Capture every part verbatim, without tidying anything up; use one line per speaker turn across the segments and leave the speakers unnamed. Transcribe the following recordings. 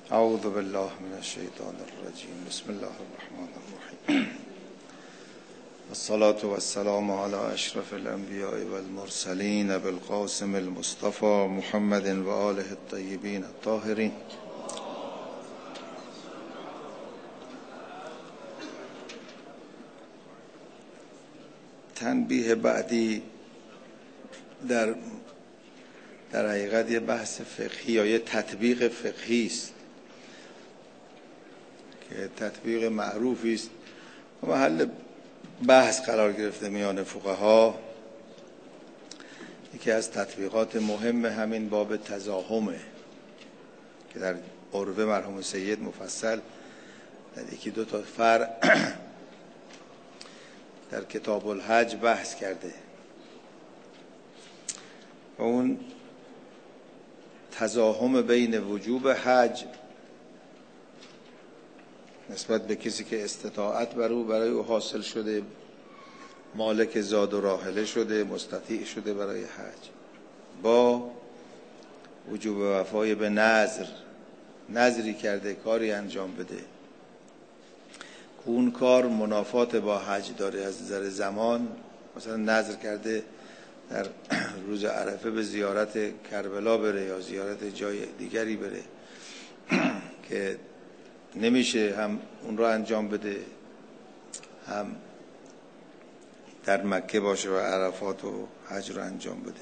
اعوذ بالله من الشیطان الرجیم. بسم الله الرحمن الرحیم. الصلاة والسلام على اشرف الانبیاء والمرسلین بالقاسم المصطفى محمد و آله الطیبین الطاهرین. تنبیه بعدی در در حقیقت یه بحث فقهی یا یه تطبیق فقهی است که تطبیق معروفی است و محل بحث قرار گرفته میان فقها. یکی از تطبیقات مهم همین باب تزاحمه که در عروه مرحوم سید مفصل در یکی دو تا فرع در کتاب الحج بحث کرده و اون تزاحم بین وجوب حج نسبت به کسی که استطاعت بر او برای او حاصل شده، مالک زاد و راحله شده، مستطیع شده برای حج، با وجوب وفای به نذر، نذری کرده کاری انجام بده اون کار منافات با حج داره از نظر زمان. مثلا نذر کرده در روز عرفه به زیارت کربلا بره یا زیارت جای دیگری بره که نمیشه هم اون رو انجام بده هم در مکه باشه و عرفات و حج رو انجام بده.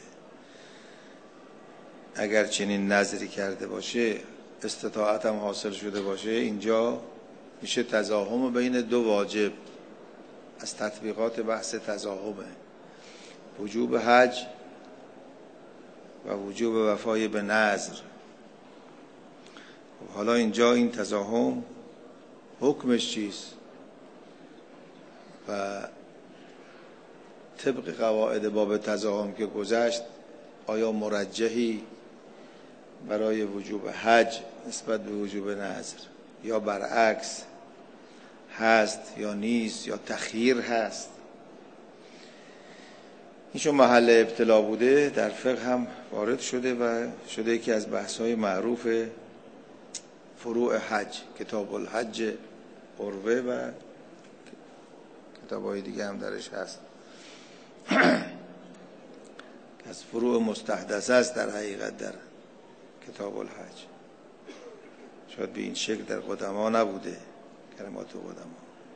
اگر چنین نذری کرده باشه، استطاعت هم حاصل شده باشه، اینجا میشه تزاحم بین دو واجب. از تطبیقات بحث تزاحمه وجوب حج و وجوب وفای به نذر. حالا اینجا این تزاحم حکمش چیست و طبق قواعد باب تزاحم که گذشت آیا مرجحی برای وجوب حج نسبت به وجوب نذر یا برعکس هست یا نیست یا تخییر هست؟ این چون محل ابتلا بوده در فقه هم وارد شده و شده یکی از بحث‌های معروف فروع حج، کتاب الحج عروه و کتاب‌های دیگه هم درش هست از فروع مستحدثه است در حقیقت در کتاب الحج. شاید به این شکل در قدما نبوده کلمات قدما.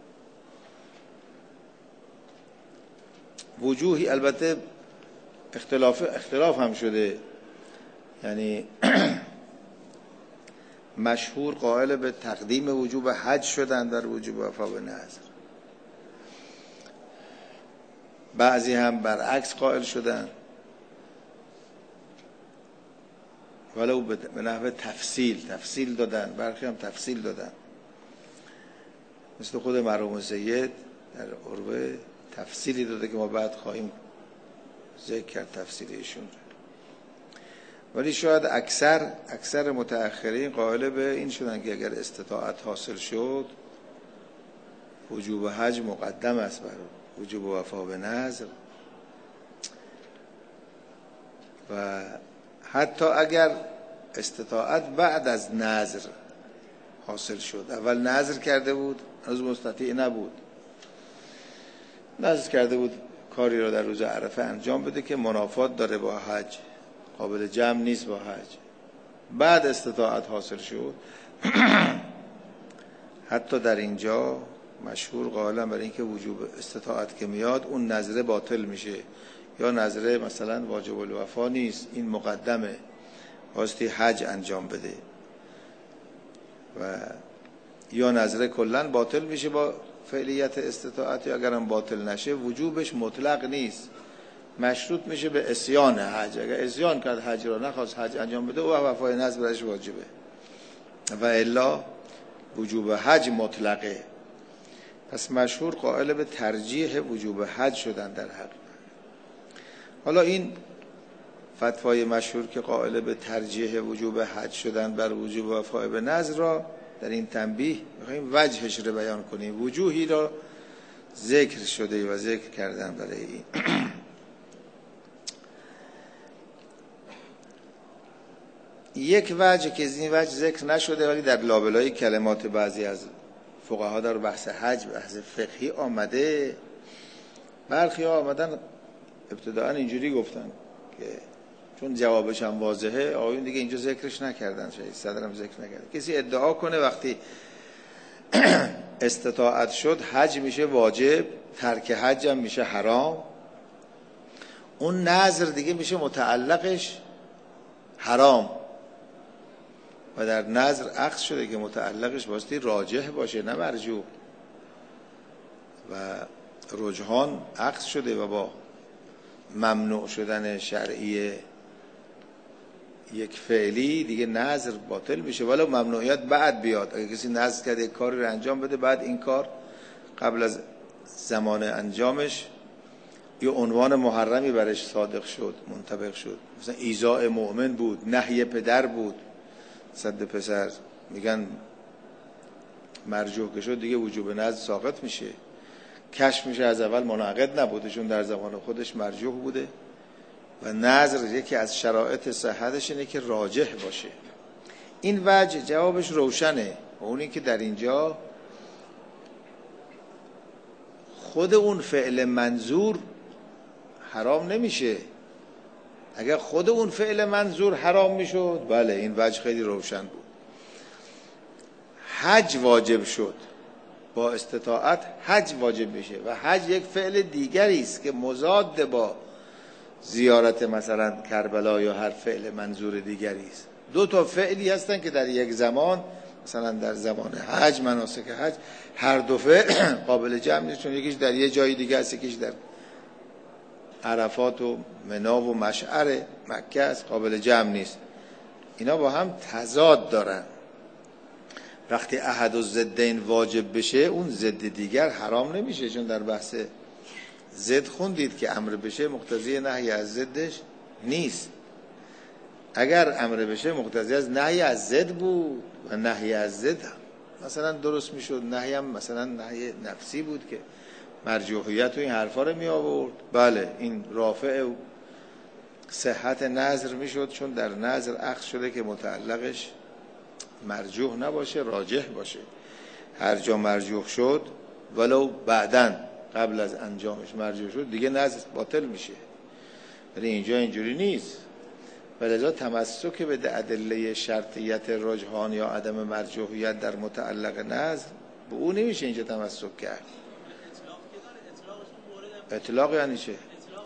وجوهی البته اختلاف اختلاف هم شده، یعنی مشهور قائل به تقدیم وجوب حج شدن در وجوب وفا به نذر، بعضی هم برعکس قائل شدن ولو به نحو تفصیل تفصیل دادن، برخی هم تفصیل دادن، مثل خود مرحوم سید در عروه تفصیلی داده که ما بعد خواهیم ذکر کرد تفصیل ایشون. ولی شاید اکثر اکثر متأخرین قائل به این شدن که اگر استطاعت حاصل شد وجوب حج مقدم است بر وجوب وفا به نذر و حتی اگر استطاعت بعد از نذر حاصل شد، اول نذر کرده بود هنوز مستطیع نبود، نذر کرده بود کاری را در روز عرفه انجام بده که منافات داره با حج، قابل جمع نیست با حج، بعد استطاعت حاصل شد حتی در اینجا مشهور قائلن برای اینکه وجوب استطاعت که میاد اون نذره باطل میشه، یا نذره مثلا واجب الوفا نیست، این مقدمه، واسطه حج انجام بده، و یا نذره کلا باطل میشه با فعلیت استطاعت، یا اگرم باطل نشه وجوبش مطلق نیست، مشروط میشه به عصیان حج. اگر عصیان کرد حج را نخواست حج انجام بده و وفای نذر برش واجبه، و الا وجوب حج مطلقه. پس مشهور قائل به ترجیح وجوب حج شدن در حق. حالا این فتوای مشهور که قائل به ترجیح وجوب حج شدن بر وجوب وفای به نذر را در این تنبیه میخوایم وجهش رو بیان کنیم. وجوهی را ذکر شده و ذکر کردن برای این. یک وجه که از این وجه ذکر نشده ولی در لابلای کلمات بعضی از فقها در بحث حج بحث فقهی آمده، برخی ها آمدن ابتداعا اینجوری گفتن که چون جوابش هم واضحه آقایون دیگه اینجا ذکرش نکردن، شاید صدرم ذکر نکرد. کسی ادعا کنه وقتی استطاعت شد حج میشه واجب، ترک حج هم میشه حرام، اون نظر دیگه میشه متعلقش حرام و در نظر اخذ شده که متعلقش باستی راجح باشه نه مرجوح و رجحان اخذ شده و با ممنوع شدن شرعی یک فعلی دیگه نظر باطل میشه، ولو ممنوعیت بعد بیاد. اگه کسی نظر کرده یک کاری رو انجام بده بعد این کار قبل از زمان انجامش یه عنوان محرمی برش صادق شد منطبق شد، مثلا ایذاء مؤمن بود، نهی پدر بود، صد پسر، میگن مرجوح که شد دیگه وجوب نظر ساقط میشه. کشف میشه از اول منعقد نبوده چون در زمان خودش مرجوح بوده و نظر یکی از شرایط صحتش اینه که راجح باشه. این وجه جوابش روشنه و اون این که در اینجا خود اون فعل منظور حرام نمیشه. اگر خود اون فعل منظور حرام میشد بله این وجه خیلی روشن بود. حج واجب شد، با استطاعت حج واجب میشه و حج یک فعل دیگری است که مضاد با زیارت مثلا کربلا یا هر فعل منظور دیگری است. دو تا فعلی هستن که در یک زمان مثلا در زمان حج مناسک حج هر دو فعل قابل جمع نیست، چون یکیش در یه جای دیگه است یکیش در عرفات و منا و مشعر مکه است، قابل جمع نیست. اینا با هم تضاد دارن. وقتی احد الضدین واجب بشه اون ضد دیگر حرام نمیشه، چون در بحث ضد خوندید که امر بشه مقتضی نهی از ضدش نیست. اگر امر بشه مقتضی از نهی از ضد بود و نهی از ضد مثلا درست میشد، نهی هم مثلا نهی نفسی بود که مرجوحیت و این حرفا رو می آورد، بله این رافع و صحت نظر میشد، چون در نظر اخذ شده که متعلقش مرجوح نباشه راجح باشه. هر جا مرجوح شد ولو بعدن قبل از انجامش مرجوح شد دیگه نظر باطل میشه، ولی اینجا اینجوری نیست. ولذا تمسک به ادله شرطیت رجحان یا عدم مرجوحیت در متعلق نظر به او نمیشه اینجا تمسک کرد. اطلاق یعنی چه؟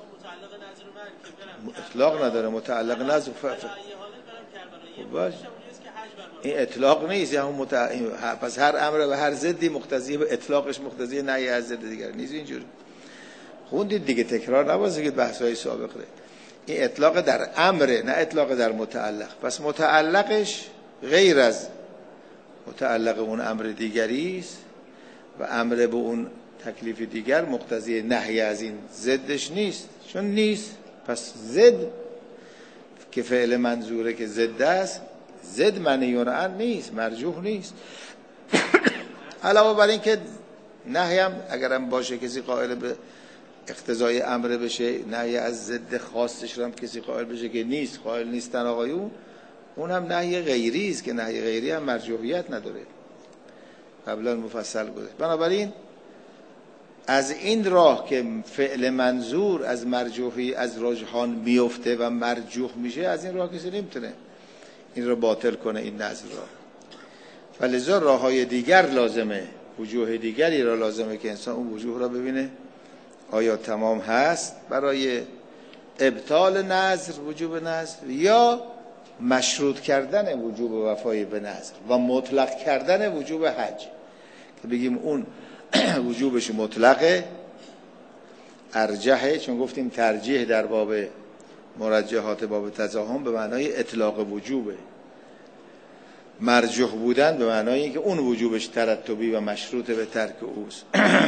اطلاق نداره متعلق نظر ف... باش. این اطلاق نیست، یعنی متع... پس هر امر و هر ضدی مقتضی به اطلاقش مقتضی نهی از ضد دیگر نیست. اینجوری خوندید دیگه، تکرار نبازید بحث‌های سابق رو. این اطلاق در امره نه اطلاق در متعلق. پس متعلقش غیر از متعلق اون امر دیگری است و امر به اون تکلیف دیگر مقتضی نهی از این ضدش نیست، چون نیست. پس ضد که فعل منظوره که ضد است، ضد منهی عنه نیست، مرجوح نیست. علاوه بر این که نهی هم اگرم باشه کسی قائل به اقتضای امر بشه، نهی از ضد خاصش رو هم کسی قائل بشه که نیست، قائل نیستن آقایون، اون هم نهی غیری است که نهی غیری هم مرجوحیت نداره، قبلا مفصل گذشت. بنابراین از این راه که فعل منظور از مرجوحی از رجحان میفته و مرجوح میشه، از این راه کسی نمیتونه این رو باطل کنه این نظر را. ولذا راه های دیگر لازمه، وجوه دیگری را لازمه که انسان اون وجوه را ببینه آیا تمام هست برای ابطال نظر، وجوب نظر، یا مشروط کردن وجوب وفای به نظر و مطلق کردن وجوب حج، که بگیم اون وجوبش مطلقه ارجحه، چون گفتیم ترجیح در باب مرجحات باب تزاحم به معنای اطلاق وجوبه، مرجوح بودن به معنای اینکه اون وجوبش ترتبی و مشروط به ترک اوست.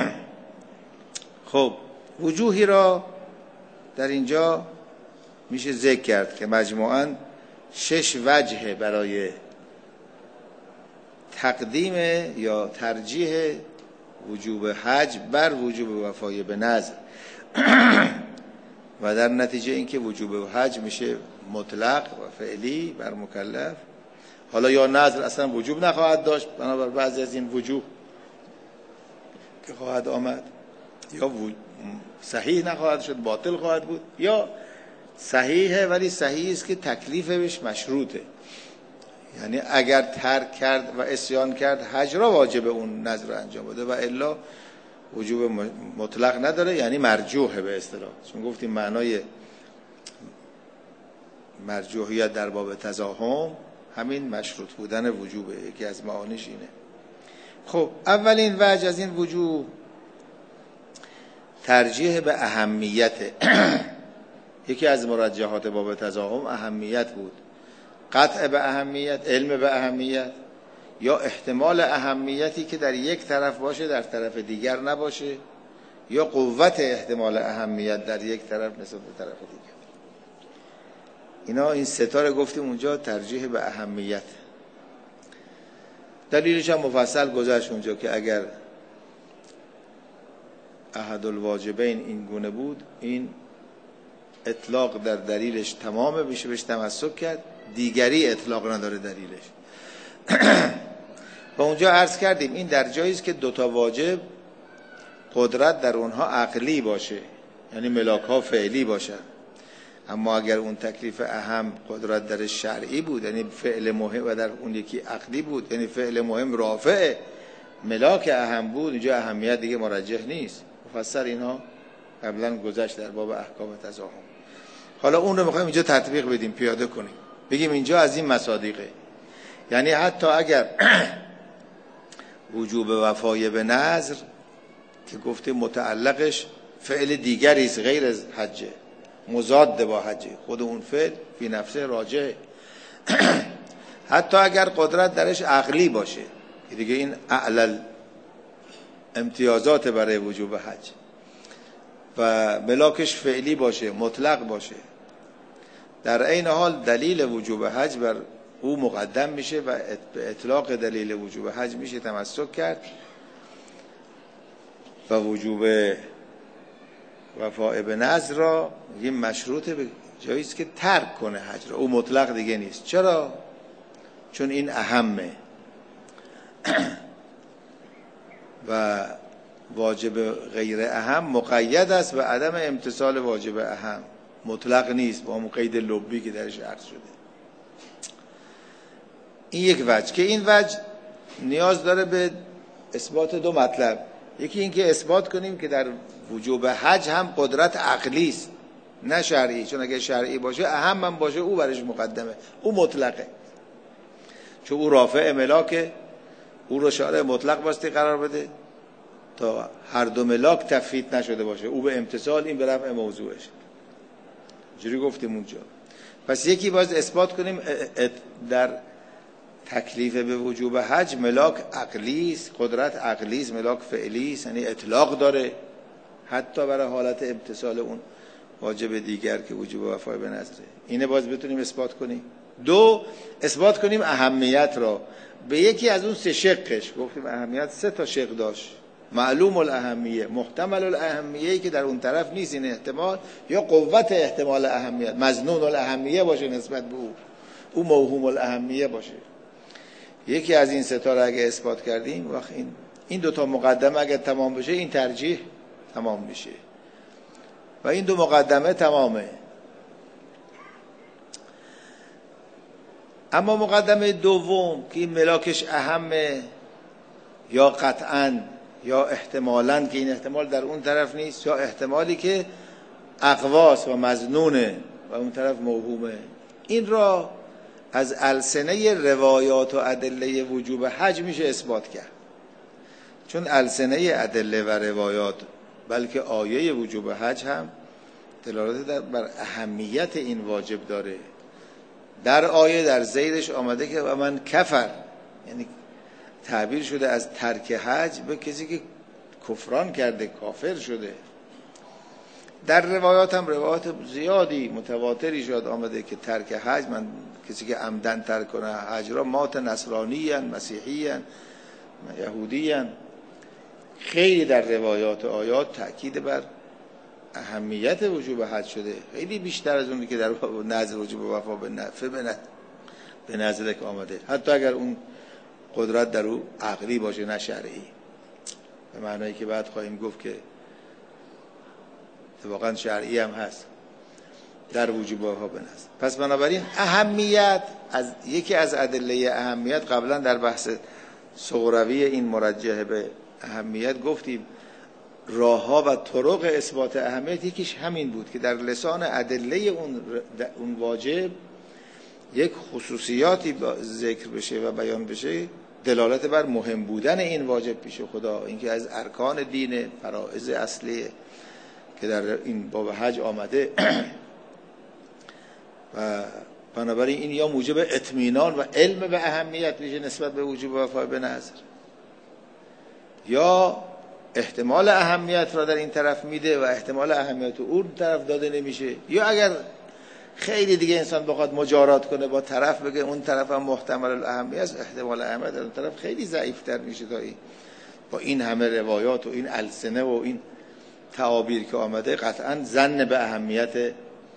خب وجوهی را در اینجا میشه ذکر کرد که مجموعاً شش وجه برای تقدیم یا ترجیح وجوب حج بر وجوب وفای به نظر. و در نتیجه اینکه وجوب حج میشه مطلق و فعلی بر مکلف. حالا یا نذر اصلا وجوب نخواهد داشت بنابر بعضی از این وجوه که خواهد آمد، یا صحیح نخواهد شد، باطل خواهد بود، یا صحیحه ولی صحیح است که تکلیف بهش مشروطه، یعنی اگر ترک کرد و عصیان کرد حج را واجب اون نذر انجام بده و الا وجوب مطلق نداره، یعنی مرجوحه به اصطلاح. چون گفتیم معنای مرجوحیت در باب تزاحم همین مشروط بودن وجوبه، یکی از معانیش اینه. خب اولین وجه از این وجوب ترجیح به اهمیت. یکی از مرجحات باب تزاحم اهمیت بود، قطع به اهمیت، علم به اهمیت، یا احتمال اهمیتی که در یک طرف باشه در طرف دیگر نباشه، یا قوت احتمال اهمیت در یک طرف نسبت به طرف دیگر. اینا این ستاره گفتیم اونجا ترجیح به اهمیت. دلیلش هم مفصل گذشت اونجا که اگر احد الواجبین این گونه بود، این اطلاق در دلیلش تمامه، میشه بهش تمسک کرد، دیگری اطلاق نداره دلیلش. و اونجا عرض کردیم این در جایی است که دوتا واجب قدرت در اونها عقلی باشه، یعنی ملاک ها فعلی باشن، اما اگر اون تکلیف اهم قدرت در شرعی بود، یعنی فعل مهم، و در اون یکی عقلی بود، یعنی فعل مهم رافع ملاک اهم بود، اینجا اهمیت دیگه مرجح نیست. مفسر اینها قبلا گذشت در باب احکام تزاحم. حالا اون رو میخوایم اینجا تطبیق بدیم، پیاده کنیم، بگیم اینجا از این مصادیقه، یعنی حتی اگر وجوب وفای به نذر که گفته متعلقش فعل دیگری است غیر از حج، مضاد با حج، خود اون فعل فی نفسه راجع، حتی اگر قدرت درش عقلی باشه که دیگه این اعلل امتیازات برای وجوب حج، و ملاکش فعلی باشه، مطلق باشه، در عین حال دلیل وجوب حج بر او مقدم میشه و به اطلاق دلیل وجوب حج میشه تمسک کرد، و وجوب وفاء به نذر را یه مشروطه به جاییست که ترک کنه حج را، او مطلق دیگه نیست. چرا؟ چون این اهمه و واجب غیر اهم مقید است به عدم امتثال واجب اهم، مطلق نیست با اون قید لبی که درش عرض شده. این یک وجه که این وجه نیاز داره به اثبات دو مطلب. یکی این که اثبات کنیم که در وجوب حج هم قدرت عقلی است نه شرعی، چون اگه شرعی باشه اهم هم باشه او برش مقدمه، او مطلقه، چون او رافع ملاکه، او رو شارع مطلق باستی قرار بده تا هر دو ملاک تفویت نشده باشه، او به امتثال این به رفع موضوعش. جوری گفتیم اونجا. پس یکی باز اثبات کنیم در تکلیف به وجوب حج ملاک عقلی است، قدرت عقلی است، ملاک فعلی است، یعنی اطلاق داره حتی برای حالت امتثال اون واجب دیگر که وجوب وفای به نذره. اینه باز بتونیم اثبات کنیم. دو، اثبات کنیم اهمیت را به یکی از اون سه شقش. گفتیم اهمیت سه تا شق داشت، معلوم الاهمیه، محتمل الاهمیه که در اون طرف نیست این احتمال، یا قوت احتمال اهمیت، مظنون الاهمیه باشه نسبت به او، او موهوم الاهمیه باشه. یکی از این ستا را اگه اثبات کردیم، وقت این این دو تا مقدمه اگه تمام بشه این ترجیح تمام میشه و این دو مقدمه تمامه. اما مقدمه دوم که این ملاکش اهمه، یا قطعاً یا احتمالاً که این احتمال در اون طرف نیست، یا احتمالی که اقواس و مظنونه و اون طرف موهومه، این را از السنه روایات و ادله وجوب حج میشه اثبات کرد. چون السنه ادله و روایات بلکه آیه وجوب حج هم دلالت بر اهمیت این واجب داره. در آیه در زیرش آمده که و من کفر، یعنی تعبیر شده از ترک حج به کسی که کفران کرده، کافر شده. در روایات هم روایات زیادی متواتری شد آمده که ترک حج، من کسی که عمدن ترک کنه حج را مات نصرانیان، مسیحیان، یهودیان. خیلی در روایات آیات تأکید بر اهمیت وجوب حج شده خیلی بیشتر از اونی که در نظر وجوب وفا به نفع به نظرک آمده، حتی اگر اون قدرت در او عقلی باشه نه شرعی، به معنایی که بعد خواهیم گفت که واقعا شرعی هم هست در وجوب وفا به نظر. پس بنابراین اهمیت از یکی از ادله اهمیت، قبلا در بحث صغروی این مرجح به اهمیت گفتیم راهها و طرق اثبات اهمیت یکیش همین بود که در لسان ادله اون اون واجب یک خصوصیاتی ذکر بشه و بیان بشه دلالت بر مهم بودن این واجب پیش خدا، اینکه از ارکان دین فرائض اصلی که در این باب حج آمده و بنابراین این یا موجب اطمینان و علم به اهمیت میشه نسبت به وجوب وفا به نظر، یا احتمال اهمیت را در این طرف میده و احتمال اهمیت اون طرف داده نمیشه، یا اگر خیلی دیگه انسان بخواد مجارات کنه با طرف بگه اون طرف هم محتمل الاهمیت است، احتمال اهمیت در اون طرف خیلی ضعیفتر میشه تا این با این همه روایات و این السنه و این تعابیر که آمده قطعا ظن به اهمیت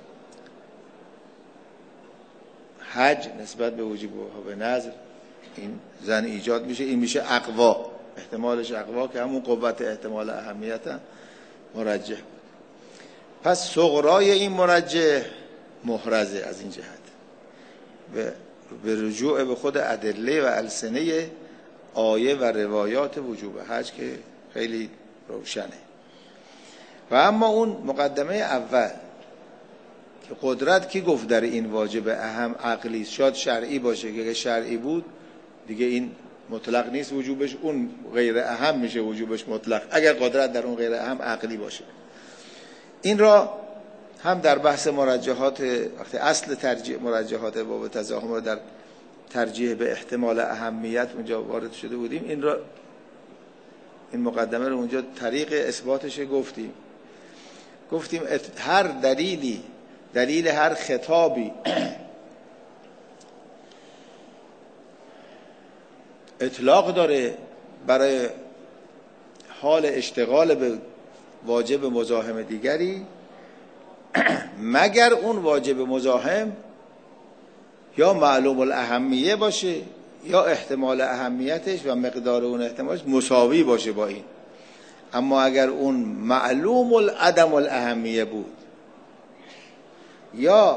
حج نسبت به وجوب وفا به نظر این ظن ایجاد میشه، این میشه اقوا، احتمالش اقوا که همون قوت احتمال اهمیت هم مرجح. پس صغرای این مرجح محرزه از این جهت به رجوع به خود ادله و السنه آیه و روایات وجوب حج که خیلی روشنه. و اما اون مقدمه اول که قدرت کی گفت در این واجب اهم عقلی، شاید شرعی باشه که اگه شرعی بود دیگه این مطلق نیست وجوبش، اون غیر اهم میشه وجوبش مطلق اگر قدرت در اون غیر اهم عقلی باشه. این را هم در بحث مرجحات وقتی اصل ترجیح مرجحات باب تزاحم رو در ترجیح به احتمال اهمیت اونجا وارد شده بودیم، این را این مقدمه رو اونجا طریق اثباتش گفتیم گفتیم هر دلیلی دلیل هر خطابی اطلاق داره برای حال اشتغال به واجب مزاحم دیگری مگر اون واجب مزاحم یا معلوم الاهمیه باشه یا احتمال اهمیتش و مقدار اون احتمالش مساوی باشه با این. اما اگر اون معلوم العدم الاهمیه بود یا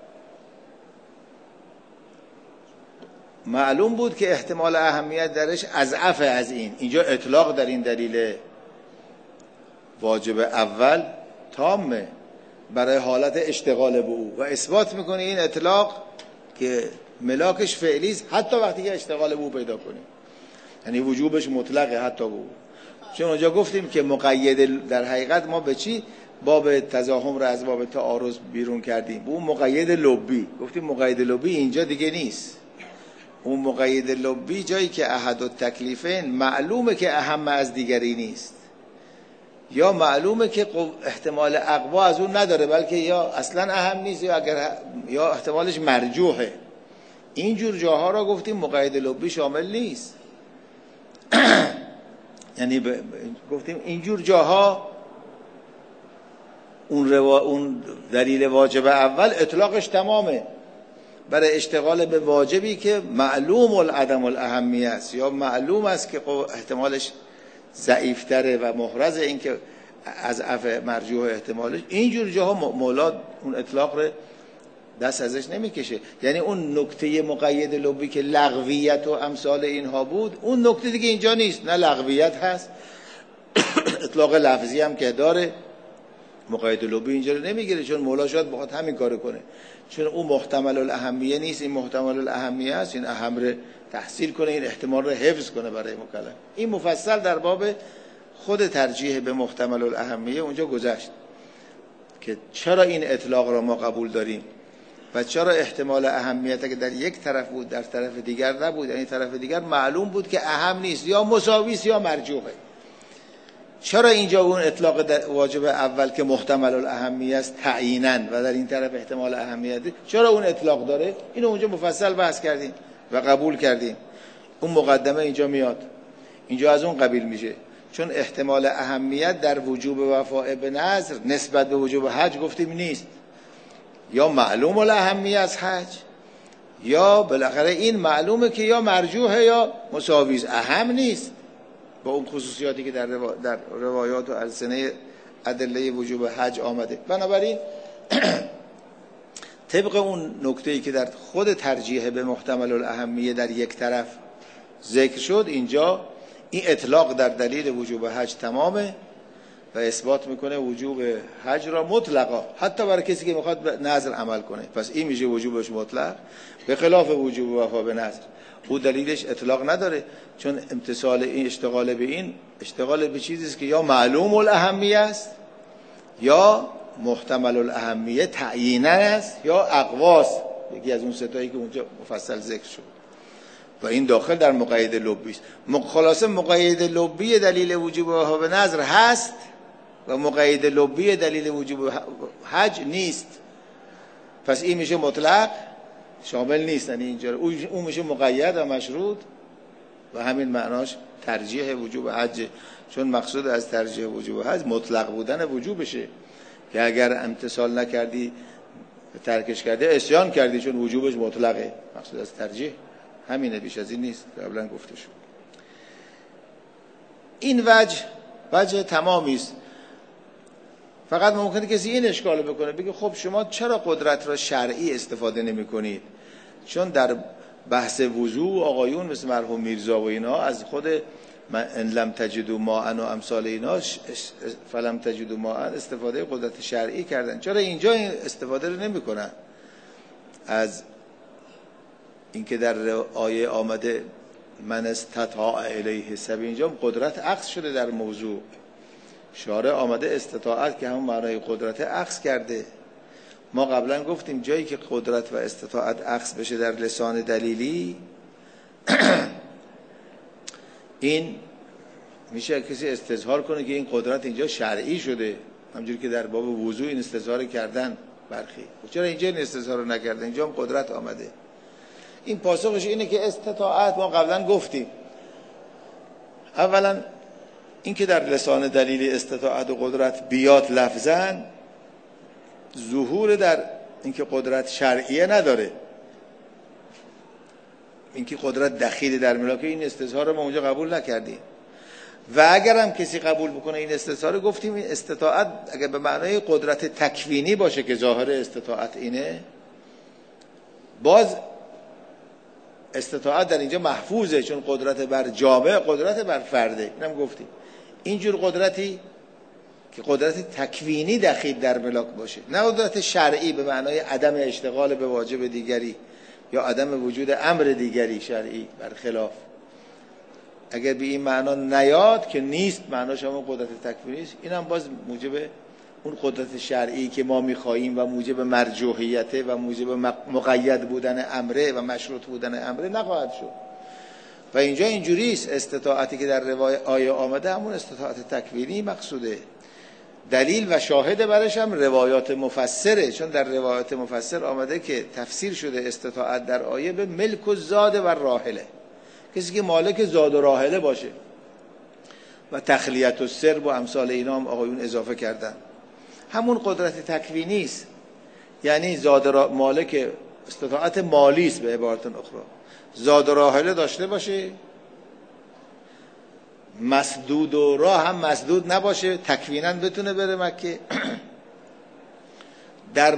معلوم بود که احتمال اهمیت درش اضعف از این، اینجا اطلاق در این دلیل واجب اول تامه برای حالت اشتغال به او و اثبات میکنه این اطلاق که ملاکش فعلیست حتی وقتی که اشتغال به او پیدا کنیم، یعنی وجوبش مطلقه حتی به او. چون اونجا گفتیم که مقید در حقیقت ما به چی باب تزاحم رو از باب تعارض بیرون کردیم، اون مقید لبی، گفتیم مقید لبی اینجا دیگه نیست. اون مقید لبی جایی که احد التکلیفین معلومه که اهم از دیگری نیست یا معلومه که احتمال اقوا از اون نداره بلکه یا اصلا اهم نیست یا اگر یا احتمالش مرجوحه، اینجور جاها را گفتیم مقید لبی شامل نیست. یعنی ب... گفتیم اینجور جاها اون, روا... اون دلیل واجب اول اطلاقش تمامه برای اشتغال به واجبی که معلوم العدم الاهمیه است یا معلوم است که احتمالش ضعیفتره و محرز این که از اضعف مرجوح احتمالش. اینجور جاها مولا اون اطلاق رو دست ازش نمیکشه، یعنی اون نکته مقید لبی که لغویت و امثال اینها بود اون نکته دیگه اینجا نیست، نه لغویت هست اطلاق لفظی هم که داره مقید لبی اینجا رو نمیگیره، چون مولا شاید بخواد همین کارو کنه، چون اون محتمل الاهمیه نیست، این محتمل الاهمیه است، این اهم رو تحصیل کنه، این احتمال رو حفظ کنه برای مکلف. این مفصل در باب خود ترجیح به محتمل الاهمیه اونجا گذشت که چرا این اطلاق را ما قبول داریم و چرا احتمال اهمیت که در یک طرف بود در طرف دیگر نبود، یعنی طرف دیگر معلوم بود که اهم نیست یا مساوی است یا مرجوحه. چرا اینجا اون اطلاق واجب اول که محتمل الاهمیه است تعییناً و در این طرف احتمال اهمیت چرا اون اطلاق داره؟ اینو اونجا مفصل بحث کردیم و قبول کردیم. اون مقدمه اینجا میاد، اینجا از اون قبیل میشه، چون احتمال اهمیت در وجوب وفاء به نذر نسبت به وجوب حج گفتیم نیست، یا معلوم الاهمیت از حج یا بالاخره این معلومه که یا مرجوحه یا مساویز، اهم نیست با اون خصوصیاتی که در, روا... در روایات و السنه ادله وجوب حج آمده. بنابراین طبق اون نکته‌ای که در خود ترجیح به محتمل الاهمیه در یک طرف ذکر شد، اینجا این اطلاق در دلیل وجوب حج تمامه و اثبات میکنه وجوب حج را مطلقا، حتی برای کسی که میخواد به نذر عمل کنه. پس این میشه وجوبش مطلق، به خلاف وجوب وفا به نذر او دلیلش اطلاق نداره، چون امتصال این اشتغال به این اشتغال به چیزی است که یا معلوم الاهمیه است یا محتمل الاهمیه تعیینه است یا اقواس، یکی از اون ستایی که اونجا مفصل ذکر شد و این داخل در مقید لبی است. خلاصه مقید لبی دلیل وجوب وفا به نذر هست و مقید لبی دلیل وجوب حج نیست. پس این میشه مطلق شامل نیست، یعنی اینجا اون میشه مقید و مشروط و همین معناش ترجیح وجوب حج، چون مقصود از ترجیح وجوب حج مطلق بودن وجوبشه که اگر امتثال نکردی ترکش کردی عصیان کردی، چون وجوبش مطلقه. مقصود از ترجیح همینه، بیش از این نیست، قبلا گفته شد. این وجه وجه تمامی است. فقط ممکنه کسی این اشکال بکنه، بگه خب شما چرا قدرت را شرعی استفاده نمی کنید؟ چون در بحث وضو آقایون مثل مرحوم میرزا و اینا از خود ان لم تجدوا ماء و امثال اینا فلم تجدوا ماء استفاده قدرت شرعی کردن. چرا اینجا این استفاده رو نمی کنن؟ از اینکه در آیه آمده من استطاع الیه سبیلا، اینجا قدرت عکس شده در موضوع. شارع آمده استطاعت که همون معنای قدرت عکس کرده. ما قبلا گفتیم جایی که قدرت و استطاعت عکس بشه در لسان دلیلی این میشه کسی استظهار کنه که این قدرت اینجا شرعی شده، همونجوری که در باب وضو این استظهار کردن برخی. چرا اینجا این استظهار رو نکردن؟ اینجا هم قدرت آمده. این پاسخش اینه که استطاعت ما قبلا گفتیم، اولا این که در لسان دلیل استطاعت و قدرت بیاد لفظاً ظهور در اینکه قدرت شرعیه نداره. اینکه قدرت دخیل در ملاک این استظهار رو ما اونجا قبول نکردیم و اگر هم کسی قبول بکنه این استظهار، گفتیم این استطاعت اگر به معنای قدرت تکوینی باشه که ظاهر استطاعت اینه، باز استطاعت در اینجا محفوظه، چون قدرت بر جامعه قدرت بر فرده. اینم گفتیم اینجور قدرتی که قدرت تکوینی دخیل در ملاک باشه، نه قدرت شرعی به معنای عدم اشتغال به واجب دیگری یا عدم وجود امر دیگری شرعی برخلاف. اگر به این معنا نیاد که نیست، معناش هم قدرت تکوینی است، این هم باز موجب اون قدرت شرعی که ما می‌خواهیم و موجب مرجوحیت و موجب مقید بودن امره و مشروط بودن امره نخواهد شد. و اینجا اینجوری است، استطاعتی که در روایت آیه آمده همون استطاعت تکوینی مقصوده. دلیل و شاهد برش هم روایات مفسره، چون در روایات مفسر آمده که تفسیر شده استطاعت در آیه به ملک و زاد و راحله، کسی که مالک زاد و راحله باشه، و تخلیت و سرب و امثال اینا هم آقایون اضافه کردن. همون قدرت تکوینی است، یعنی زاد را... مالک استطاعت مالی است، به عبارت اخرى زاد و راحله داشته باشه، مسدود و راه هم مسدود نباشه، تکویناً بتونه بره مکه، در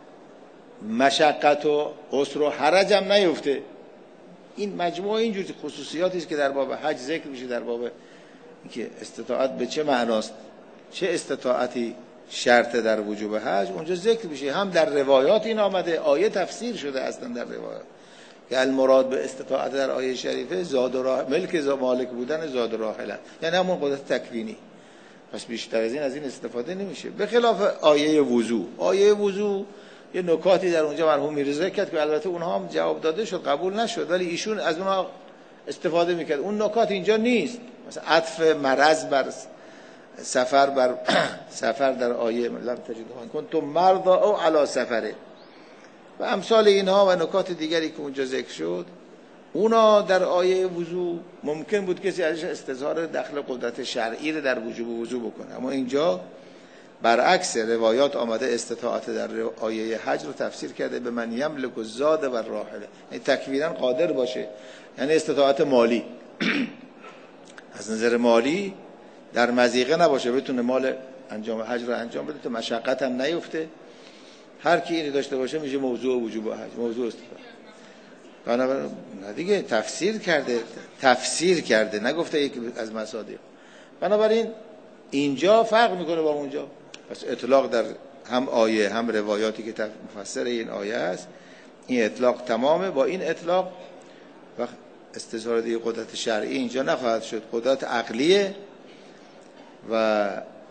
مشقت و عسر و حرج هم نیفته. این مجموعه اینجور خصوصیاتی است که در باب حج ذکر میشه، در باب اینکه استطاعت به چه معناست، چه استطاعتی شرط در وجوب حج اونجا ذکر میشه. هم در روایات این آمده، آیه تفسیر شده اصلا در روایات که المراد به استطاعت در آیه شریفه زاد و راه ملک مالک بودن زاد و راحله، یعنی همون قدرت تکوینی. پس بیشتر از این از این استفاده نمیشه. به خلاف آیه وضو، آیه وضو یه نکاتی در اونجا مرحوم میرزا کرد که البته اونها هم جواب داده شد، قبول نشد، ولی ایشون از اونها استفاده میکرد. اون نکات اینجا نیست، مثلا عطف مرض بر سفر بر سفر در آیه لم تجدوا کنتم مرضى او علی سفره و امثال اینها و نکات دیگری که اونجا ذکر شد، اونا در آیه وضو ممکن بود کسی ازش استظهار دخل قدرت شرعی رو در وجوب وضو بکنه، اما اینجا برعکس روایات آمده استطاعت در آیه حج رو تفسیر کرده به من یملک الزاد و الراحله، یعنی تکویرا قادر باشه، یعنی استطاعت مالی از نظر مالی در مضیقه نباشه، بتونه مال انجام حج رو انجام بده، تو مشقت هم نیفته. هر کی اینو داشته باشه میشه موضوع وجوب حج، موضوع استطاعت. بنابراین دیگه تفسیر کرده، تفسیر کرده، نگفته یک از مصادیق. بنابراین اینجا فرق میکنه با اونجا. پس اطلاق در هم آیه هم روایاتی که مفسر این آیه است، این اطلاق تمامه. با این اطلاق وقت استظهار دیگه قدرت شرعی اینجا نخواهد شد، قدرت عقلیه و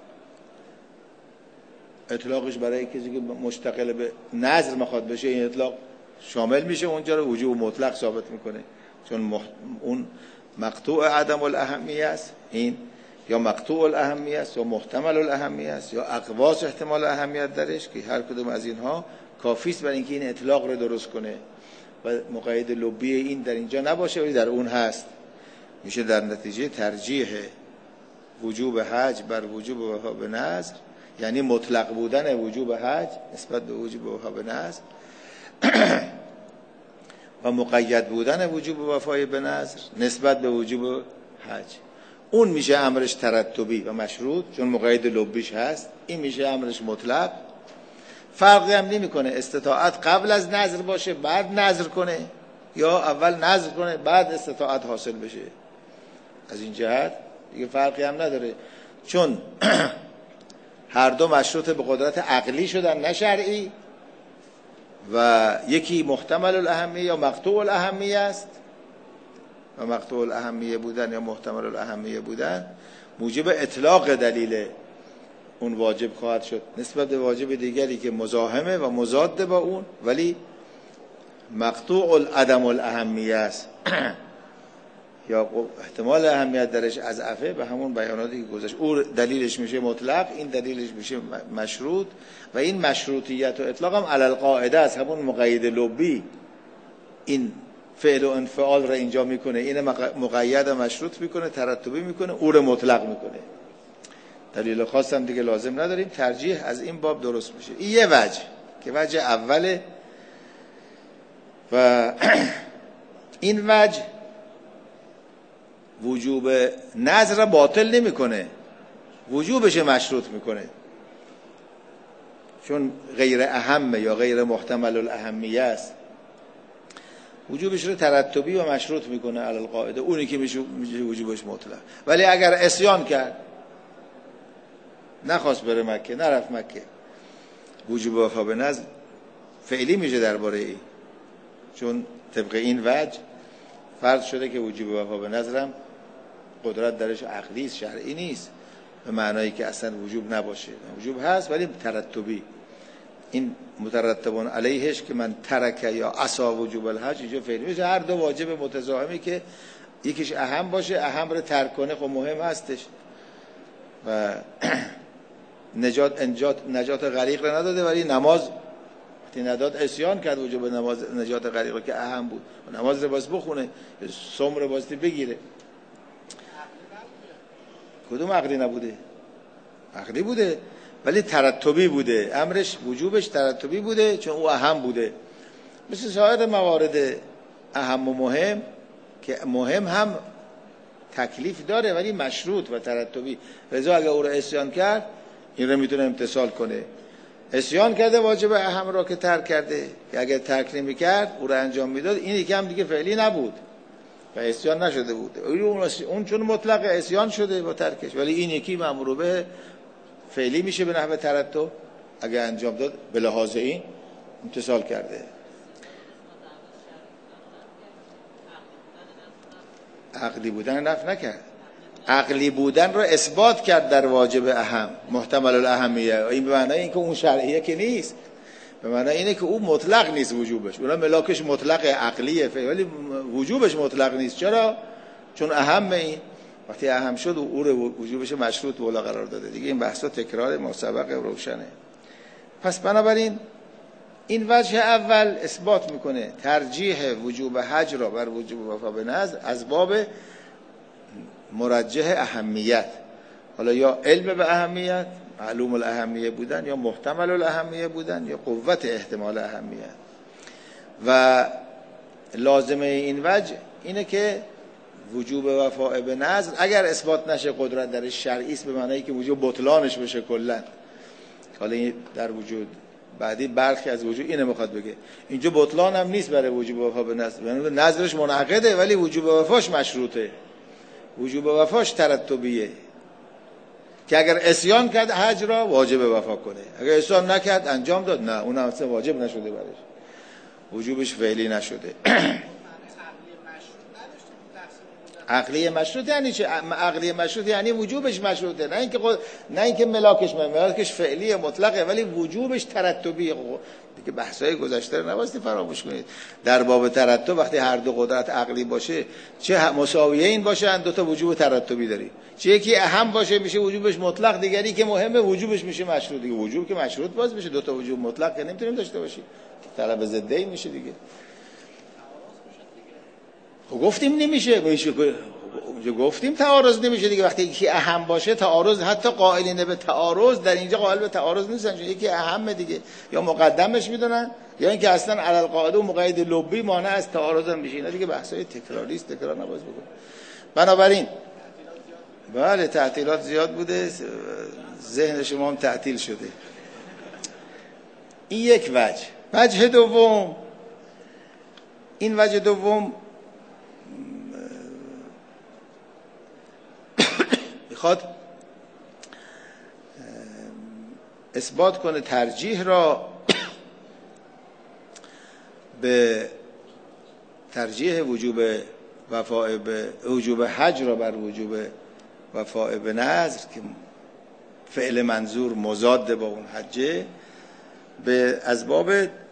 اطلاقش برای کسی که مشتغل به نظر میخواد بشه این اطلاق شامل میشه، اونجا رو وجوب مطلق ثابت میکنه، چون مح... اون مقطوع عدم الاهمیه است، این یا مقطوع الاهمیه است یا محتمل الاهمیه است یا اقواس احتمال اهمیت درش، که هر کدوم از اینها کافی است برای اینکه این اطلاق رو درست کنه و مقید لبی این در اینجا نباشه ولی در اون هست. میشه در نتیجه ترجیح وجوب حج بر وجوب وفا به نذر، یعنی مطلق بودن وجوب حج نسبت به وجوب وفا به نذر و مقید بودن وجوب وفای به نذر نسبت به وجوب حج. اون میشه امرش ترتبی و مشروط چون مقید لبیش هست، این میشه امرش مطلق. فرقی هم نمیکنه استطاعت قبل از نذر باشه بعد نذر کنه یا اول نذر کنه بعد استطاعت حاصل بشه. از این جهت دیگه فرقی هم نداره، چون هر دو مشروط به قدرت عقلی شدن نه شرعی، و یکی محتمل الاهمیه یا مقطوع الاهمیه است، و مقطوع الاهمیه بودن یا محتمل الاهمیه بودن موجب اطلاق دلیل اون واجب خواهد شد نسبت به واجب دیگری که مزاحمه و مضاد با اون ولی مقطوع العدم الاهمیه است یا احتمال اهمیت درش از عفه به همون بیاناتی که گذاشت. او دلیلش میشه مطلق، این دلیلش میشه مشروط، و این مشروطیت و اطلاق هم علی القاعده است، همون مقید لبی این فعل و انفعال را اینجا میکنه، این مقید و مشروط میکنه، ترتبی میکنه، او رو مطلق میکنه. دلیل خاص هم دیگه لازم نداریم، ترجیح از این باب درست میشه. این یه وجه که وجه اوله، و این وجه وجوب نذر را باطل نمیکنه، وجوبش مشروط میکنه، چون غیر اهمه یا غیر محتمل الاهمیه است، وجوبش رو ترتبی و مشروط میکنه علی القاعده، اونی که میشه وجوبش مطلق. ولی اگر عصیان کرد، نخواست بره مکه، نرفت مکه، وجوب وفا به نذر فعلی میشه درباره این، چون طبق این وجه فرض شده که وجوب وفا به نذرم قدرت درش عقلی است، شرعی نیست، به معنایی که اصلا وجوب نباشه، وجوب هست ولی ترتبی. این مترتبون علیهش که من ترک یا عصا وجوب الحج اینجا فعلی میشه، هر دو واجب متضاهمی که یکیش اهم باشه، اهم رو ترک کنه خب مهم هستش، و نجات انجات نجات غریق رو نداده ولی نماز وقتی نداد عصیان کرد وجوب نماز نجات غریق رو که اهم بود، و نماز رو باز بخونه، صوم رو باز بگیره. کدوم عقلی نبوده؟ عقلی بوده ولی ترتبی بوده، امرش وجوبش ترتبی بوده چون او اهم بوده، مثل سایر موارد اهم و مهم که مهم هم تکلیف داره ولی مشروط و ترتبی. رضا اگر او رو عصیان کرد این رو میتونه امتثال کنه، عصیان کرده واجب اهم را که ترک کرده، که اگر ترک نمی‌کرد او رو انجام میداد این یکی هم دیگه فعلی نبود و عصیان نشده بود، اون چون مطلق عصیان شده با ترکش، ولی این یکی مأمور به فعلی میشه به نحو ترتب، اگر انجام داد به لحاظ این امتثال کرده. عقلی بودن نفی نکرد، عقلی بودن رو اثبات کرد در واجب اهم محتمل الاهمیه، این به معنای اینکه اون شرعیه که نیست، به معنای اینه که اون مطلق نیست وجوبش، اونها ملاکش مطلق عقلیه ولی وجوبش مطلق نیست. چرا؟ چون اهم، این وقتی اهم شد او رو وجوبش مشروط بالا قرار داده دیگه. این بحثا تکرار ما سبق روشنه. پس بنابراین این وجه اول اثبات میکنه ترجیح وجوب حج را بر وجوب وفا به نذر از باب مرجح اهمیت، حالا یا علم به اهمیت، معلوم الاهمیه بودن، یا محتمل الاهمیه بودن، یا قوت احتمال اهمیت. و لازمه این وجه اینه که وجوب وفا به نذر اگر اثبات نشه قدرت در شرعی است، به معنی که وجوب بطلانش بشه کلا. حالا این در وجود بعدی برخی از وجود اینو میخواد بگه، اینجا بطلان هم نیست برای وجوب وفا به نذر، یعنی نذرش منعقده ولی وجوب وفاش مشروطه، وجوب وفاش ترتبیه، که اگر عصیان کرد حج را واجب وفا کنه، اگر عصیان نکرد انجام داد نه، اون اصلا واجب نشده برش، وجوبش فعلی نشده. عقلی مشروط یعنی چه؟ عقلی مشروط یعنی وجوبش مشروطه، نه اینکه خود... نه اینکه ملاکش ملاکش فعلی مطلقه ولی وجوبش ترتبی. دیگه بحثای گذشته رو نبایستی فراموش کنید. در باب ترتب وقتی هر دو قدرت عقلی باشه، چه مساویه این باشه، دو تا وجوب ترتبی داری، چه یکی اهم باشه میشه وجوبش مطلق، دیگری که مهمه وجوبش میشه مشروط. دیگه وجوب که مشروط باز میشه، دو تا وجوب مطلق که نمیتونیم داشته باشیم، طلب ضدی میشه دیگه. گفتیم نمیشه، میشه اونجا گفتیم تعارض نمیشه دیگه. وقتی یکی اهم باشه تعارض، حتی قائلین به تعارض در اینجا قائل به تعارض نیستن، چون یکی اهمه دیگه، یا مقدمش میدونن یا اینکه اصلا علی القاعده و مقید لبی مانع از تعارض هم میشه. اینا دیگه بحثای تکراری است، تکرار نباز بکن. بنابراین بله تعطیلات زیاد بوده، ذهن شما هم تعطیل شده. این یک وجه. وجه دوم، این وجه دوم میخواد اثبات کنه ترجیح را به ترجیح وجوب وفاء به وجوب حج را بر وجوب وفاء به نذر که فعل منظور مضاد با اون حجه، به اسباب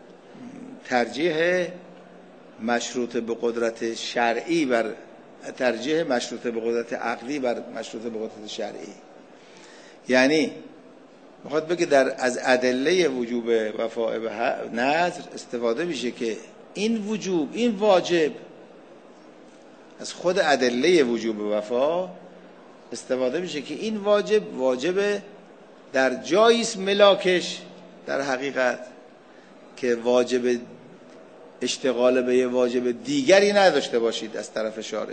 ترجیح مشروط به قدرت شرعی بر ترجیح مشروط به قدرت عقلی بر مشروط به قدرت شرعی. یعنی میخواد بگه در از ادله وجوب وفاء به نذر استفاده میشه که این وجوب، این واجب، از خود ادله وجوب وفا استفاده میشه که این واجب واجب در جایی است ملاکش در حقیقت که واجب اشتغال به یه واجب دیگری نداشته باشید از طرف شارع.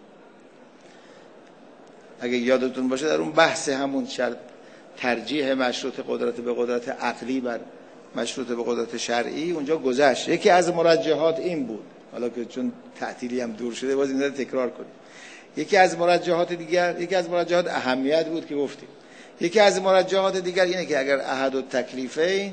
اگه یادتون باشه در اون بحث همون شرط ترجیح مشروط قدرت به قدرت عقلی بر مشروط به قدرت شرعی اونجا گذشت. یکی از مرجحات این بود، حالا که چون تعطیلی هم دور شده باز این رو تکرار کنیم. یکی از مرجحات دیگر، یکی از مرجحات اهمیت بود که گفتیم. یکی از مرجحات دیگر اینه که اگر احد التکلیفین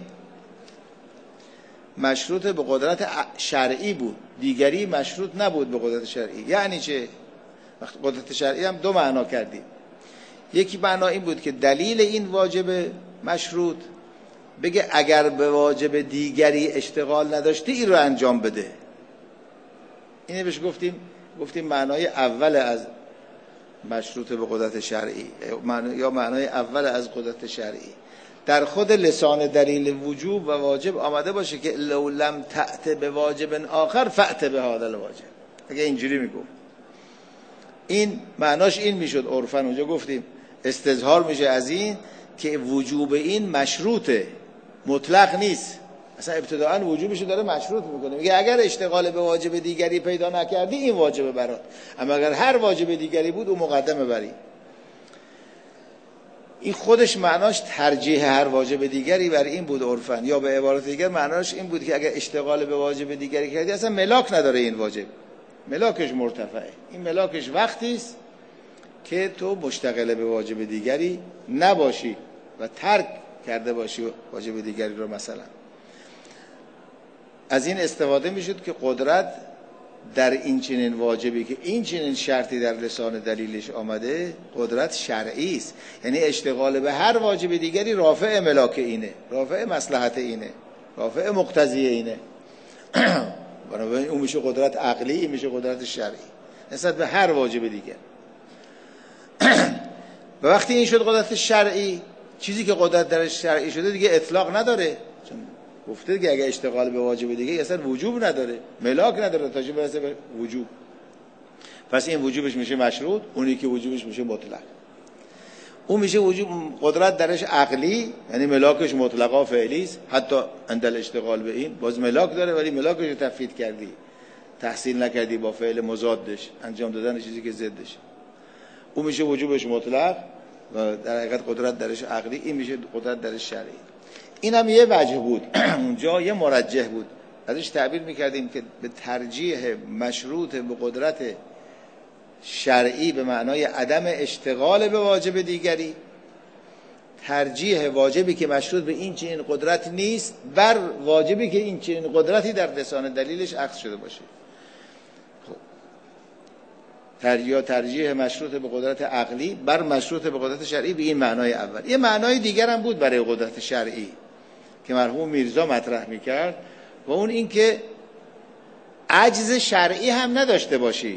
مشروط به قدرت شرعی بود، دیگری مشروط نبود به قدرت شرعی. یعنی چه؟ وقت قدرت شرعی هم دو معنا کردیم. یکی معنا این بود که دلیل این واجب مشروط بگه اگر به واجب دیگری اشتغال نداشتی این رو انجام بده. اینه بهش گفتیم گفتیم معنای اول از مشروط به قدرت شرعی یا معنای اول از قدرت شرعی. در خود لسان دلیل وجوب و واجب آمده باشه که لو لم تأت به واجب آخر فأت به هذا الواجب. اگه اینجوری میگفت این معناش این میشد عرفاً. اونجا گفتیم استظهار میشه از این که وجوب این مشروطه، مطلق نیست. اصلا ابتداءً وجوبش داره مشروط میکنه، میگه اگر اشتغال به واجب دیگری پیدا نکردی این واجب برات، اما اگر هر واجب دیگری بود اون مقدمه بری. این خودش معناش ترجیح هر واجب دیگری بر این بود عرفاً، یا به عبارت دیگر معناش این بود که اگر اشتغال به واجب دیگری کردی اصلا ملاک نداره این واجب، ملاکش مرتفعه. این ملاکش وقتی است که تو مشتغل به واجب دیگری نباشی و ترک کرده باشی واجب دیگری رو. مثلا از این استفاده میشد که قدرت در این چنین واجبی که این چنین شرطی در لسان دلیلش آمده قدرت شرعی است، یعنی اشتغال به هر واجب دیگری رافع ملاک اینه، رافع مصلحت اینه، رافع مقتضی اینه. بنابراین اون میشه قدرت عقلی، این میشه قدرت شرعی نسبت به هر واجب دیگر. و وقتی این شد قدرت شرعی، چیزی که قدرت درش شرعی شده دیگه اطلاق نداره، چون گفته که اگه اشتغال به واجب دیگه اصلا وجوب نداره، ملاک نداره تا چه برسه به وجوب. پس این وجوبش میشه مشروط، اونی که وجوبش میشه مطلق. اون میشه وجوب قدرت درش عقلی، یعنی ملاکش مطلقا فعلی است، حتی اندل اشتغال به این باز ملاک داره ولی ملاکش رو تفویض کردی، تحصیل نکردی با فعل مضادش، انجام دادن چیزی که ضدشه. اون میشه وجوبش مطلق و در حقیقت قدرت درش عقلی، این میشه قدرت درش شرعی. این هم یه وجه بود. اونجا یه مرجح بود، ازش تعبیر میکردیم که به ترجیح مشروط به قدرت شرعی به معنای عدم اشتغال به واجب دیگری، ترجیح واجبی که مشروط به این چنین قدرت نیست بر واجبی که این چنین قدرتی در لسان دلیلش اخذ شده باشه. خب ترجیح ترجیح مشروط به قدرت عقلی بر مشروط به قدرت شرعی به این معنای اول. یه معنای دیگر هم بود برای قدرت شرعی که مرحوم میرزا مطرح میکرد و اون این که عجز شرعی هم نداشته باشی،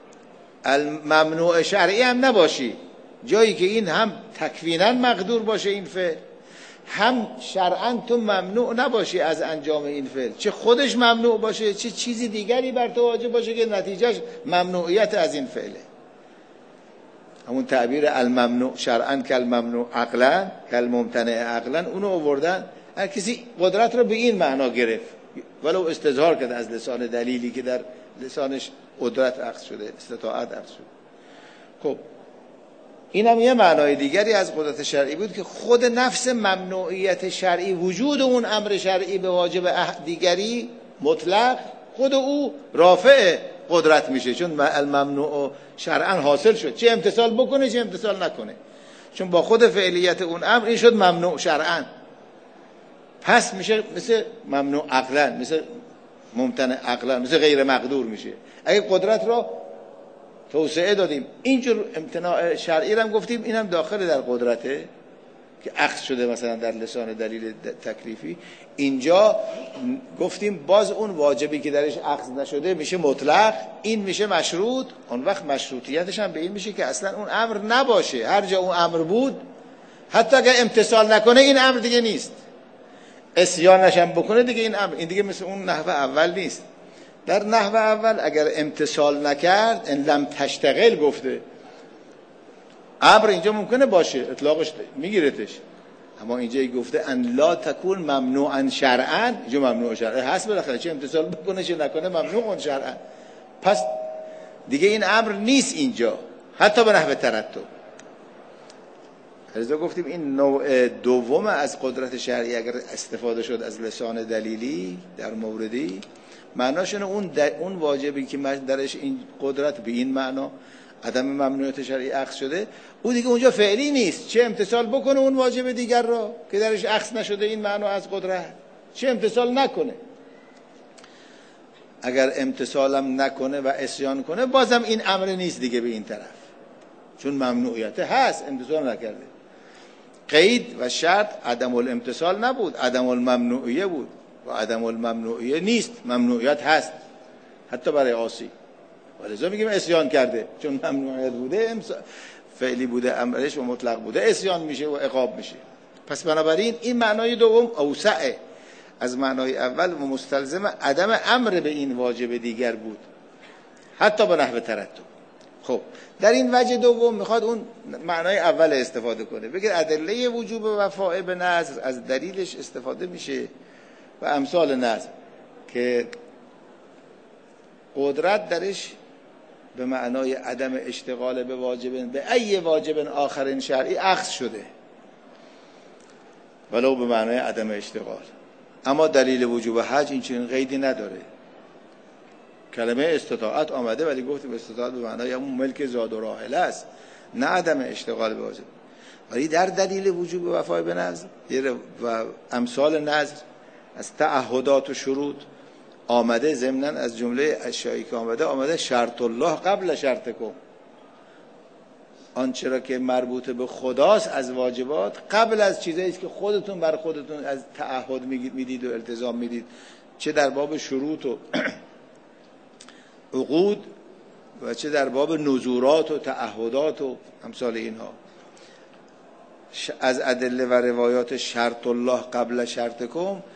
ممنوع شرعی هم نباشی، جایی که این هم تکوینا مقدور باشه این فعل، هم شرعا تو ممنوع نباشی از انجام این فعل، چه خودش ممنوع باشه چه چیزی دیگری بر تو واجب باشه که نتیجهش ممنوعیت از این فعله. همون تعبیر الممنوع شرعا کالممنوع عقلا کالممتنع عقلا، اونو آوردن. هر کسی قدرت رو به این معنا گرفت ولو استظهار کرد از لسان دلیلی که در لسانش قدرت اخذ شده، استطاعت اخذ شده. خب این هم یه معنای دیگری از قدرت شرعی بود که خود نفس ممنوعیت شرعی، وجود اون امر شرعی به واجب دیگری مطلق، خود او رافع قدرت میشه، چون الممنوع شرعا حاصل شد، چه امتثال بکنه چه امتثال نکنه، چون با خود فعلیت اون امر این شد ممنوع شرعا. پس میشه مثل ممنوع عقلا، مثل ممتنع عقلا، مثل غیر مقدور میشه. اگه قدرت رو توسعه دادیم، اینجور امتناع شرعی رو هم گفتیم اینم داخل در قدرته که اخذ شده مثلا در لسان دلیل تکلیفی، اینجا گفتیم باز اون واجبی که درش اخذ نشده میشه مطلق، این میشه مشروط. اون وقت مشروطیتش هم به این میشه که اصلا اون امر نباشه، هر جا اون امر بود حتی اگه امتثال نکنه این امر دیگه نیست، عصیانش هم بکنه دیگه این امر، این دیگه مثل اون نحو اول نیست. در نحو اول اگر امتثال نکرد ان لم تشتغل گفته، امر اینجا ممکنه باشه اطلاقش میگیرتش، اما اینجا گفته ان لا تکون ممنوعا شرعا، اینجا ممنوع شرعا هست بالاخره، چه امتثال بکنه چه نکنه ممنوع شرعا، پس دیگه این امر نیست اینجا حتی به نحو ترتب. لذا گفتیم این نوع دوم از قدرت شرعی اگر استفاده شد از لسان دلیلی در موردی، معناش اینه اون اون واجبی که درش این قدرت به این معنا عدم ممنوعیت شرعی اخذ شده، او دیگه اونجا فعلی نیست، چه امتثال بکنه اون واجب دیگر رو که درش اخذ نشده این معنا از قدرت، چه امتثال نکنه. اگر امتثالم نکنه و عصیان کنه بازم این امر نیست دیگه به این طرف، چون ممنوعیت هست امتثال نکرده. قید و شرط عدم الامتثال نبود، عدم الممنوعیه بود و عدم الممنوعیه نیست، ممنوعیت هست حتی برای عاصی، ولذا میگیم عصیان کرده، چون ممنوعیت بوده فعلی بوده امرش و مطلق بوده عصیان میشه و عقاب میشه. پس بنابراین این معنای دوم اوسع از معنای اول و مستلزم عدم امر به این واجب دیگر بود حتی به نحو ترتب. خب در این وجه دوم میخواد اون معنای اول استفاده کنه، بگه ادله وجوب وفاء به نذر از دلیلش استفاده میشه و امثال نذر که قدرت درش به معنای عدم اشتغال به واجب به ای واجب آخرین شرعی اخذ شده ولو به معنای عدم اشتغال. اما دلیل وجوب حج این چنین قیدی نداره، کلمه استطاعت آمده ولی گفتیم استطاعت به معنای همون ملک زاد و راحله است، نه عدم اشتغال به واجب. ولی در دلیل وجوب وفای به نذر و امثال نذر از تعهدات و شروط آمده، ضمناً از جمله اشیایی که آمده آمده شرط الله قبل شرطکم، آنچه را که مربوط به خداست از واجبات قبل از چیزایی که خودتون بر خودتون از تعهد میدید و التزام میدید، چه در باب شروط و عقود و چه در باب نذورات و تعهدات و امثال اینها. از ادله و روایات شرط الله قبل شرطکم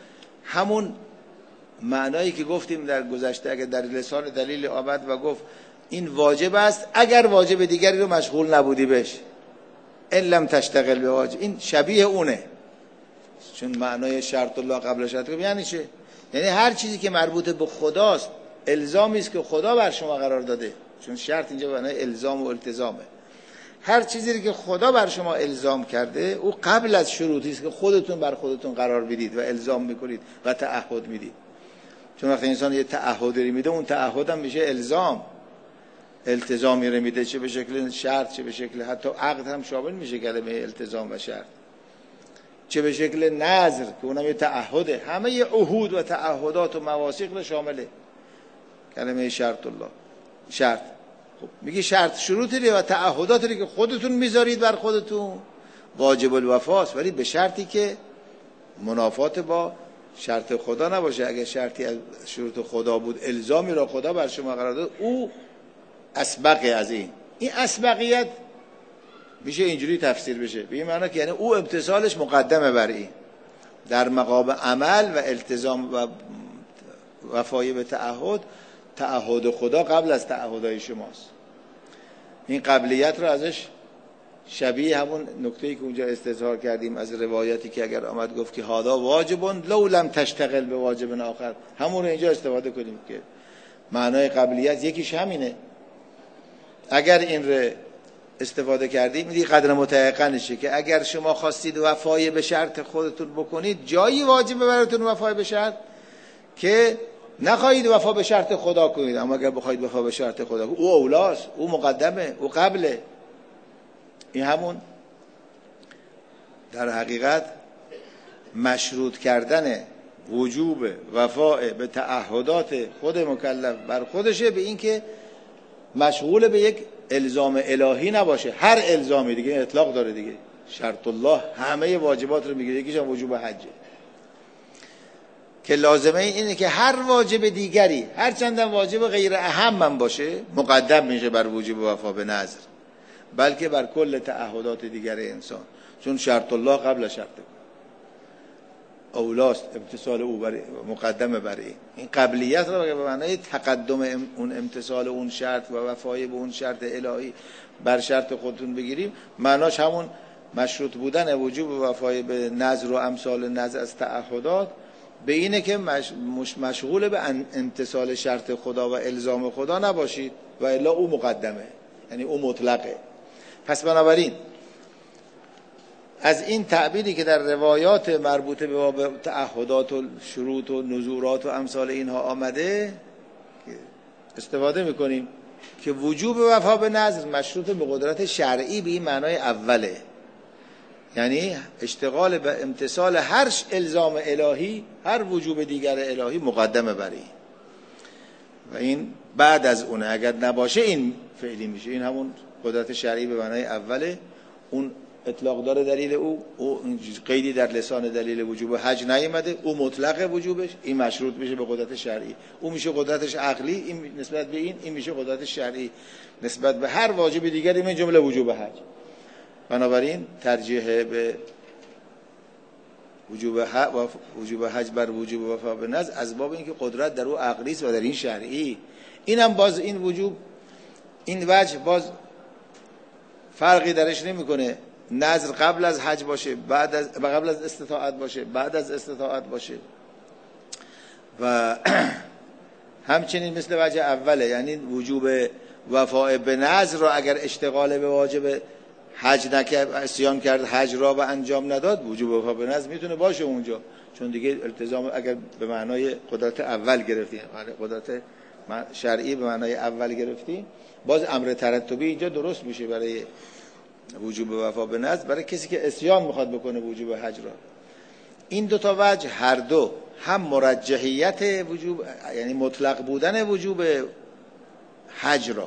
همون معنایی که گفتیم در گذشته، اگر در لسان دلیل آمد و گفت این واجب است اگر واجب دیگری رو مشغول نبودی بهش، ان لم تشتغل به واجب، این شبیه اونه. چون معنای شرط الله قبل شرط یعنی چه؟ یعنی هر چیزی که مربوط به خداست، الزامی است که خدا بر شما قرار داده، چون شرط اینجا به معنای الزام و التزامه. هر چیزی که خدا بر شما الزام کرده او قبل از شروطی است که خودتون بر خودتون قرار میدید و الزام میکنید و تعهد میدید. چون وقتی انسان یه تعهدی میده، اون تعهد هم میشه الزام، التزامی رو میده، چه به شکل شرط چه به شکل حتی عقد هم شامل میشه کلمه التزام و شرط، چه به شکل نذر که اونم یه تعهده. همه یه عهود و تعهدات و مواثیق رو شامله کلمه شرط الله. شرط خب میگه شرط شروطی و تعهداتی که خودتون میذارید بر خودتون واجب الوفاست، ولی به شرطی که منافات با شرط خدا نباشه. اگه شرطی از شروط خدا بود، الزامی را خدا بر شما قرار داد، او اسبقه از این. این اسبقیت میشه اینجوری تفسیر بشه به این معنی که یعنی او امتثالش مقدمه بر این، در مقام عمل و التزام و وفای به تعهد، تعهد خدا قبل از تعهدهای شماست. این قبلیت رو ازش شبیه همون نکته‌ای که اونجا استظهار کردیم از روایتی که اگر آمد گفت که هادا واجبون لو لم تشتغل به واجب آخر، همون رو اینجا استفاده کنیم که معنای قبلیت یکیش همینه. اگر این رو استفاده کردیم میدی قدر متيقنشه که اگر شما خواستید وفای به شرط خودتون بکنید، جایی واجبه براتون وفای به شرط که نخواهید وفا به شرط خدا کنید، اما اگر بخواید وفا به شرط خدا کنید، او اولاست، او مقدمه، او قبله. این همون در حقیقت مشروط کردن وجوب وفای به تعهدات خود مکلف بر خودشه، به این که مشغول به یک الزام الهی نباشه. هر الزامی دیگه اطلاق داره دیگه، شرط الله همه واجبات رو میگیره، یکیش هم وجوب حجه که لازمه اینه که هر واجب دیگری هر چندم واجب غیر اهم هم باشه مقدم میشه بر وجوب وفا به نذر، بلکه بر کل تعهدات دیگر انسان، چون شرط الله قبل شرط اولاست، امتثال او بر مقدمه بر این. این قبلیت رو به معنای تقدم اون امتثال اون شرط و وفای به اون شرط الهی بر شرط خودتون بگیریم، معناش همون مشروط بودن وجوب وفای به نذر و امثال نذر از تعهدات به اینه که مشغول به امتثال شرط خدا و الزام خدا نباشید و الا او مقدمه، یعنی او مطلقه. پس بنابراین از این تعبیری که در روایات مربوطه به تعهدات و شروط و نذورات و امثال اینها آمده استفاده میکنیم که وجوب وفا به نذر مشروط به قدرت شرعی به این معنای اوله، یعنی اشتغال به امتثال هر الزام الهی، هر وجوب دیگر الهی مقدمه بر این و این بعد از اونه. اگر نباشه این فعلی میشه. این همون قدرت شرعی به معنای اوله، اون اطلاق داره دلیل او، او قیدی در لسان دلیل وجوب حج نیامده، او مطلق وجوبش، این مشروط میشه به قدرت شرعی. او میشه قدرتش عقلی، این نسبت به این این میشه قدرت شرعی نسبت به هر واجب دیگری من جمله وجوب حج. بنابراین ترجیح به وجوب حج و وجوب حج بر وجوب وفا به نذر از باب اینکه قدرت در او عقلی است و در این شرعی. اینم باز این وجوب این وجه باز فرقی درش نمیکنه، نذر قبل از حج باشه، بعد از قبل از استطاعت باشه، بعد از استطاعت باشه و همچنین مثل وجه اوله، یعنی وجوب وفا به نذر رو اگر اشتغال به واجب حج نکرد، عصیان کرد، حج را به انجام نداد، وجوب وفا به نذر میتونه باشه اونجا، چون دیگه التزام اگر به معنای قدرت اول گرفتیم، قدرت شرعی به معنای اول گرفتیم، باز امر ترتبی اینجا درست میشه برای وجوب وفا به نذر برای کسی که عصیان میخواد بکنه وجوب حج را. این دو تا وجه هر دو هم مرجحیت وجوب، یعنی مطلق بودن وجوب حج را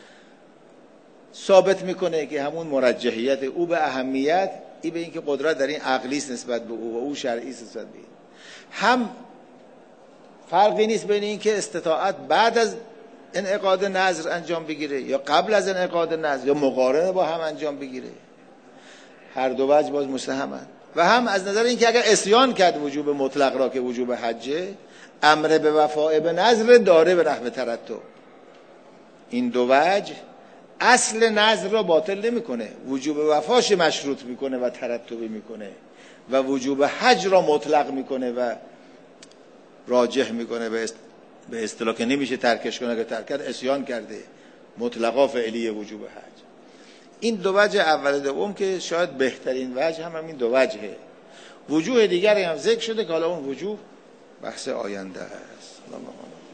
ثابت میکنه که همون مرجحیت او به اهمیت، ای به اینکه قدرت در این عقلی است نسبت به او و او شرعی است نسبت به این. هم فرقی نیست بین اینکه استطاعت بعد از انعقاد نذر انجام بگیره یا قبل از انعقاد نذر یا مقارنه با هم انجام بگیره، هر دو وجه باز مستحمن. و هم از نظر اینکه اگر عصیان کرد وجوب مطلق را که وجوب حجه، امر به وفاء به نذر داره به نحو ترتب. این دو وجه اصل نذر را باطل نمیکنه، وجوب وفاش مشروط میکنه و ترتبی میکنه و وجوب حج را مطلق میکنه و راجح میکنه به اصطلاح که نمیشه ترکش کنه، که ترک کرد عصیان کرده، مطلقا فعلی وجوب حج. این دو وجه اول دوم که شاید بهترین وجه هم همین دو وجهه. وجوه دیگری هم ذکر شده که حالا اون وجوه بحث آینده است.